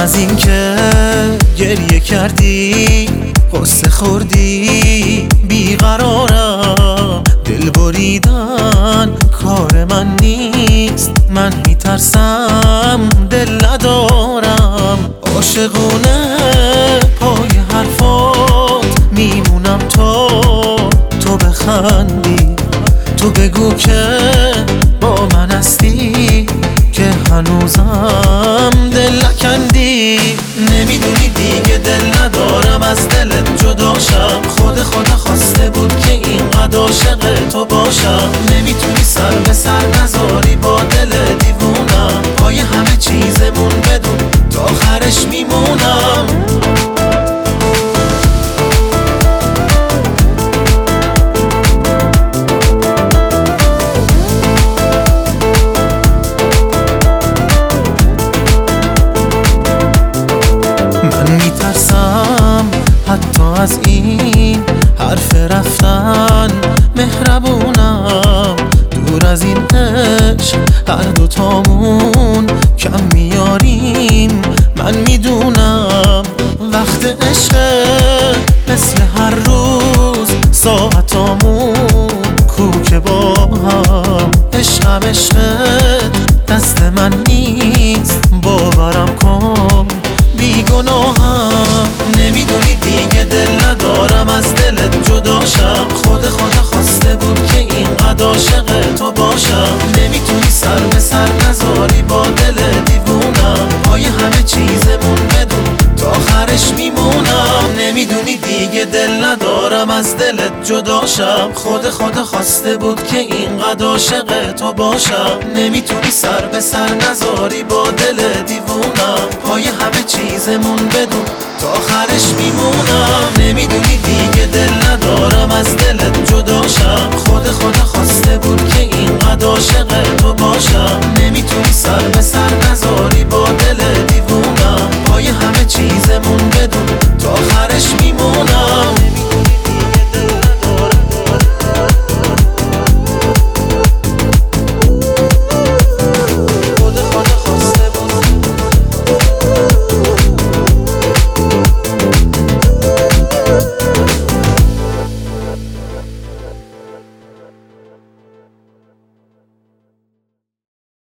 از این که گریه کردی قصه خوردی بیقرارم، دل بریدن کار من نیست، من میترسم دل ندارم. عاشقونه پای حرفات میمونم تا تو بخندی، تو بگو که با من هستی، که هنوزم دل نکندی. نمیدونی دیگه دل ندارم از دلت جداشم، خدا خواسته بود که اینقدر عاشق تو باشم. نمیتونی سر به سر نذاری با دل دیوونم، پای همه چیزمون بدون تا آخرش میمونم. حتی از این حرف رفتن مهربونم، دور از این عشق هر دوتامون کم میاریم. من میدونم وقت عشق مثل هر روز ساعتامون کوکه با هم. عشقم عشقت دست من نیست، باورم کن بیگناهم. نمیدونی دیگه دل ندارم از دلت جداشم، خدا خواسته بود که اینقدر عاشق تو باشم. نمیتونی سر به سر نذاری با دل دیوونم، پای همه چیزمون بدون تا آخرش میمونم. نمیدونی دیگه دل ندارم از دلت جداشم، خدا خواسته بود که اینقدر عاشق تو باشم. نمیتونی سر به سر نذاری با دل دیوونم، پای همه چیزمون بدون تا آخرش میمونم. نمیدونی دیگه دل ندارم از دلت جداشم، خدا خواسته بود که اینقدر عاشق تو باشم. نمیتونی